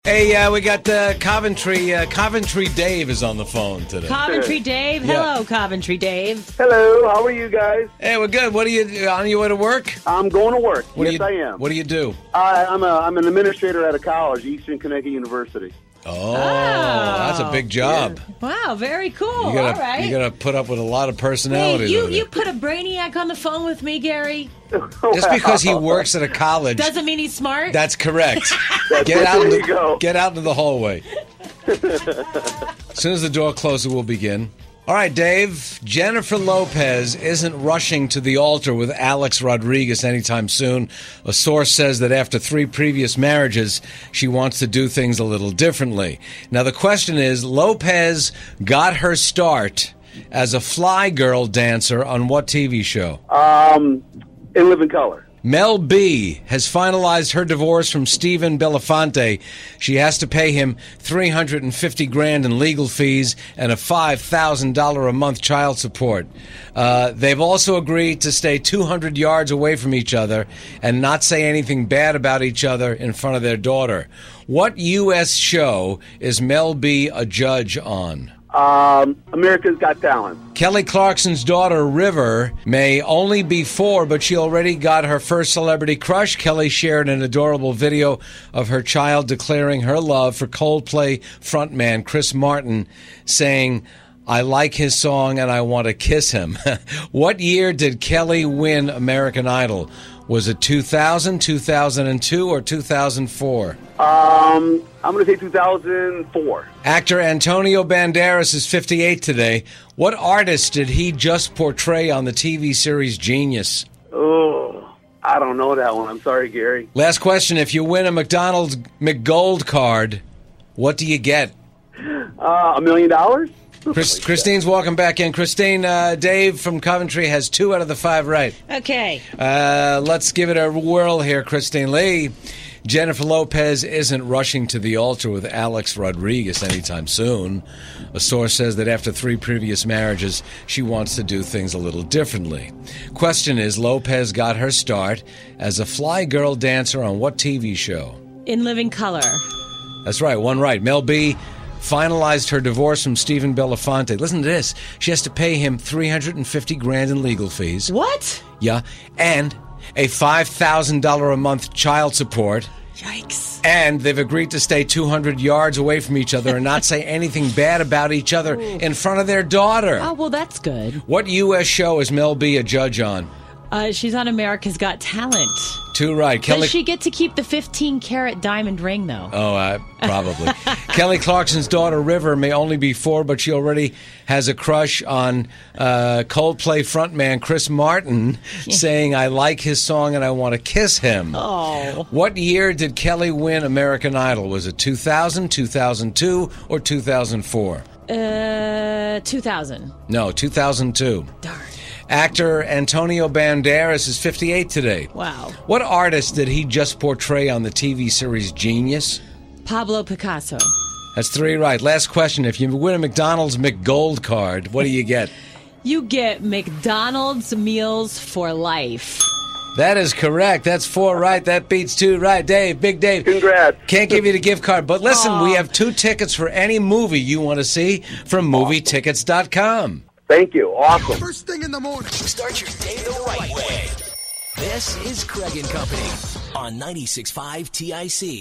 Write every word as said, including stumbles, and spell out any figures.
Hey, uh, we got uh, Coventry. Uh, Coventry Dave is on the phone today. Coventry Dave. Yeah. Hello, Coventry Dave. Hello, how are you guys? Hey, we're good. What are you on your way to work? I'm going to work. What yes, do you, I am. What do you do? I, I'm a I'm an administrator at a college, Eastern Connecticut University. Oh, that's a big job. Wow, very cool. You gotta, All right. you gotta put up with a lot of personalities. Hey, you, over there. you put a brainiac on the phone with me, Gary? Just because he works at a college Doesn't mean he's smart? That's correct. That's Get it. out. There In you go. the, get out into the hallway. As soon as the door closes, we'll begin. All right, Dave. Jennifer Lopez isn't rushing to the altar with Alex Rodriguez anytime soon. A source says that after three previous marriages, she wants to do things a little differently. Now, the question is, Lopez got her start as a fly girl dancer on what T V show? Um, In Living Color. Mel B has finalized her divorce from Stephen Belafonte. She has to pay him three hundred fifty grand in legal fees and a five thousand dollars a month child support. Uh, they've also agreed to stay two hundred yards away from each other and not say anything bad about each other in front of their daughter. What U S show is Mel B a judge on? Um, America's Got Talent. Kelly Clarkson's daughter, River, may only be four, but she already got her first celebrity crush. Kelly shared an adorable video of her child declaring her love for Coldplay frontman Chris Martin, saying, "I like his song and I want to kiss him." What year did Kelly win American Idol? Was it two thousand, two thousand two, or two thousand four? Um, I'm going to say two thousand four. Actor Antonio Banderas is fifty-eight today. What artist did he just portray on the T V series Genius? Oh, I don't know that one. I'm sorry, Gary. Last question. If you win a McDonald's McGold card, what do you get? Uh, a million dollars? Chris, Christine's walking back in. Christine, uh, Dave from Coventry has two out of the five right. Okay. Uh, let's give it a whirl here, Christine Lee. Jennifer Lopez isn't rushing to the altar with Alex Rodriguez anytime soon. A source says that after three previous marriages, she wants to do things a little differently. Question is, Lopez got her start as a fly girl dancer on what T V show? In Living Color. That's right, one right. Mel B finalized her divorce from Stephen Belafonte. Listen to this. She has to pay him three hundred fifty grand in legal fees. What? Yeah, and a five thousand dollars a month child support. Yikes. And they've agreed to stay two hundred yards away from each other and not say anything bad about each other in front of their daughter. Oh, well, that's good. What U S show is Mel B a judge on? Uh, she's on America's Got Talent. Two right. Kelly. Does she get to keep the fifteen carat diamond ring, though? Oh, uh, probably. Kelly Clarkson's daughter, River, may only be four, but she already has a crush on uh, Coldplay frontman Chris Martin, saying, "I like his song and I want to kiss him." Oh. What year did Kelly win American Idol? Was it two thousand, two thousand two, or two thousand four? Uh, two thousand. No, two thousand two. Darn. Actor Antonio Banderas is fifty-eight today. Wow. What artist did he just portray on the T V series Genius? Pablo Picasso. That's three right. Last question. If you win a McDonald's McGold card, what do you get? You get McDonald's meals for life. That is correct. That's four right. That beats two right. Dave, Big Dave. Congrats. Can't give you the gift card, but listen, Aww. we have two tickets for any movie you want to see from movie tickets dot com. Thank you. Awesome. First thing in the morning. Start your day the right way. This is Craig and Company on ninety-six point five T I C.